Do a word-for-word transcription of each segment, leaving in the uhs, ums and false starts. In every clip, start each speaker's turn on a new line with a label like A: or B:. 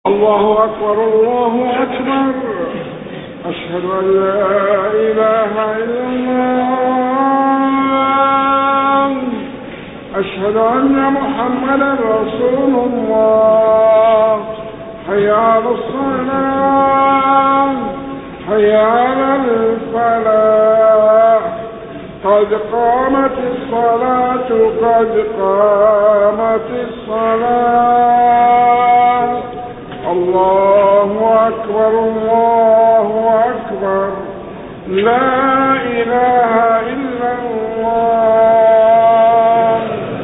A: الله أكبر الله أكبر. أشهد أن لا إله إلا الله. أشهد أن محمدا رسول الله. حي على الصلاة حي على الفلاح. قد قامت الصلاة قد قامت الصلاة. الله أكبر الله أكبر. لا إله إلا الله.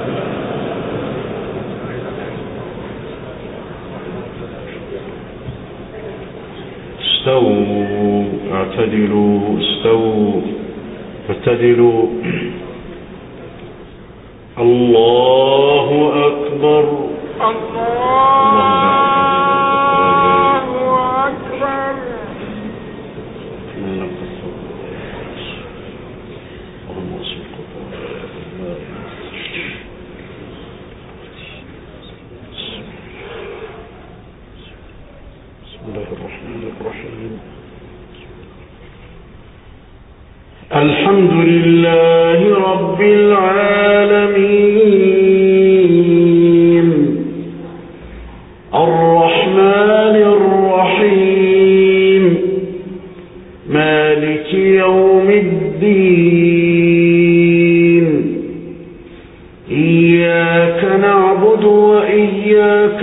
B: استووا اعتدلوا استووا اعتدلوا. الله أكبر
A: الله
B: الحمد لله رب العالمين الرحمن الرحيم مالك يوم الدين. إياك نعبد وإياك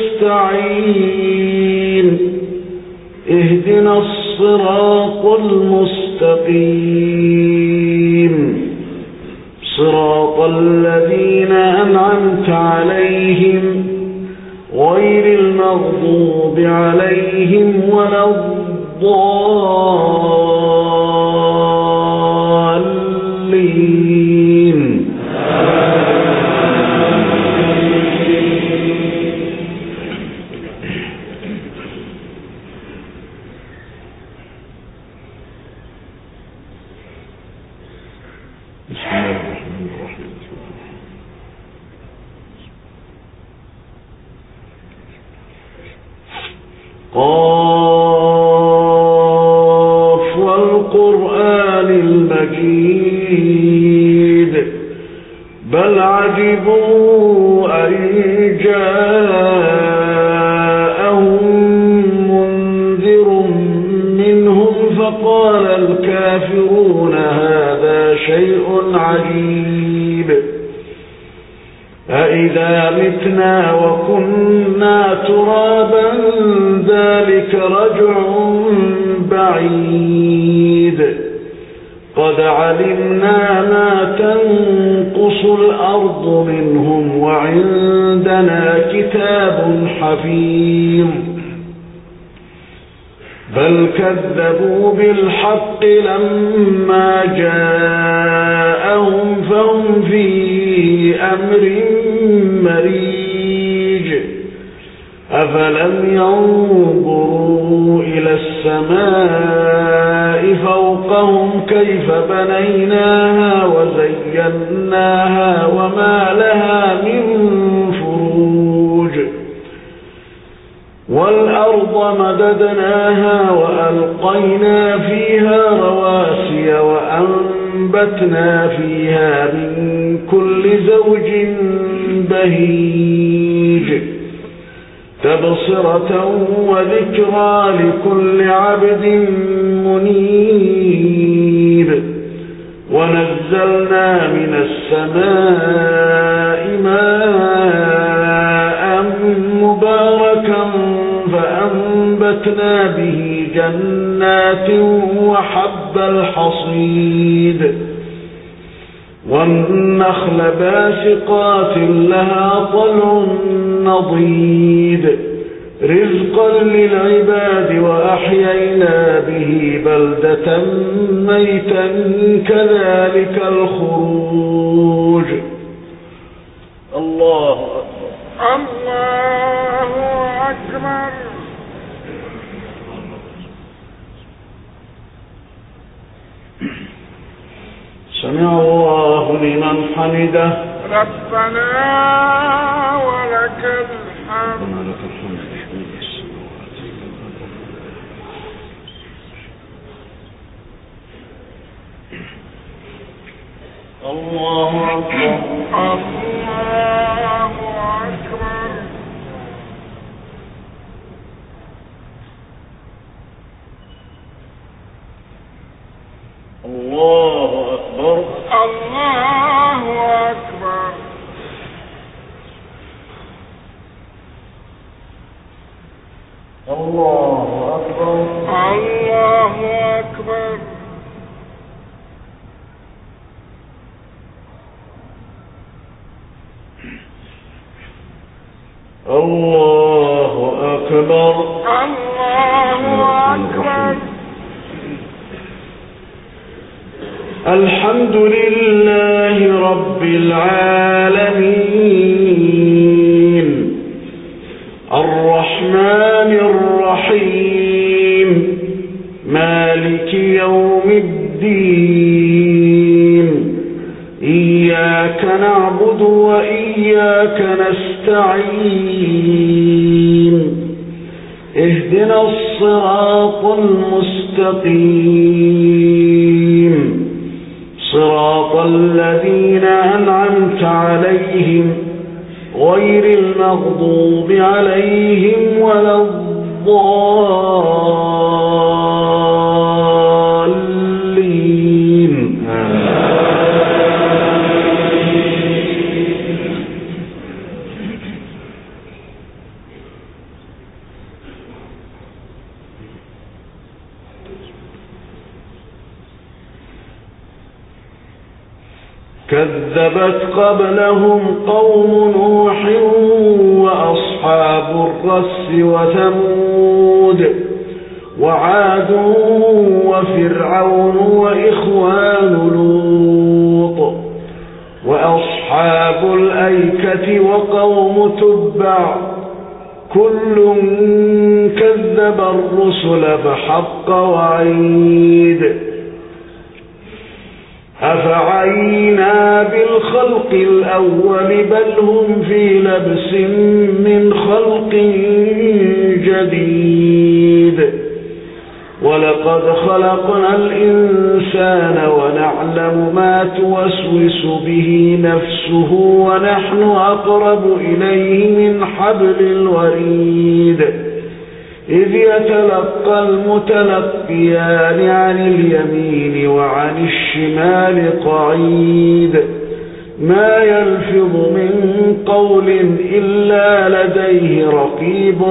B: نستعين. اهدنا الصراط المستقيم صراط الذين أنعمت عليهم غير المغضوب عليهم ولا الضالين. قاف والقرآن المجيد بل عجبوا أن جاءهم منذر منهم فقال الكافرون هذا شيء عجيب. أإذا متنا وكنا ترابا ذلك رجع بعيد. قد علمنا ما تنقص الأرض منهم وعندنا كتاب حفيظ. بل كذبوا بالحق لما جاءهم فهم في أمر مريج. أفلم ينظروا إلى السماء فوقهم كيف بنيناها وزيناها وما لها من فروج. والأرض مددناها وألقينا فيها رواسي وأنبتنا فيها من كل زوج بهيج. تبصرة وذكرى لكل عبد منيب. ونزلنا من السماء ماء مباركا فأنبتنا به جنات وحب الحصيد. والنخل باسقات لها طلع نضيد رزقا للعباد وأحيينا به بلدة ميتا كذلك الخروج. الله أكبر
A: الله أكبر.
B: سمع الله لمن حمده.
A: ربنا ولك الحمد.
B: ربنا لك الحمد. الله أكبر
A: الله أكبر
B: الله أكبر
A: الله أكبر
B: الله أكبر
A: الله أكبر
B: الله أكبر
A: الله أكبر
B: الحمد لله رب العالمين الرحمن الرحيم مالك يوم الدين إياك نعبد وإياك نستعين اهدنا الصراط المستقيم صراط الذين أنعمت عليهم غير المغضوب عليهم ولا الضالين كذبت قبلهم قوم نوح وأصحاب الرس وثمود وعاد وفرعون وإخوان لوط وأصحاب الأيكة وقوم تبع كل كذب الرسل فحق وعيد أفعينا بالخلق الأول بل هم في لبس من خلق جديد ولقد خلقنا الإنسان ونعلم ما توسوس به نفسه ونحن أقرب إليه من حبل الوريد إذ يتلقى المتلقيان عن اليمين وعن الشمال قعيد ما يلفظ من قول إلا لديه رقيب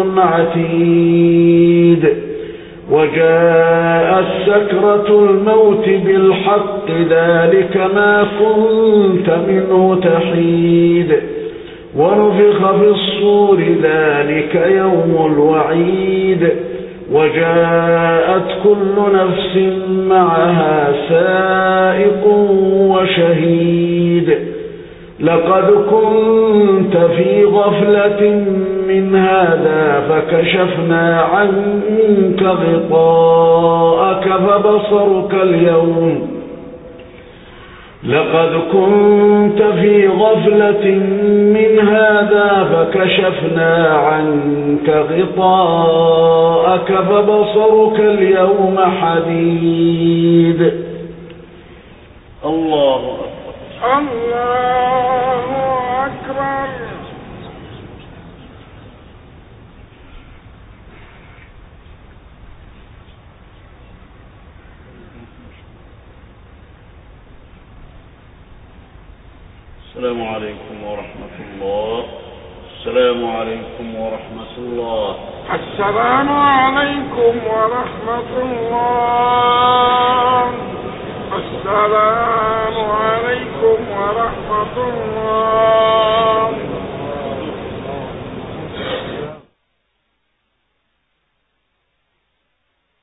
B: عتيد وجاءت سكرة الموت بالحق ذلك ما كنت منه تحيد ونفخ في الصور ذلك يوم الوعيد وجاءت كل نفس معها سائق وشهيد لقد كنت في غفلة من هذا فكشفنا عنك غطاءك فبصرك اليوم لقد كنت في غفلة من هذا فكشفنا عنك غطاءك فبصرك اليوم حديد الله أكبر
A: الله أكبر
B: السلام عليكم ورحمة الله السلام عليكم ورحمة الله
A: السلام عليكم ورحمة الله السلام عليكم ورحمة الله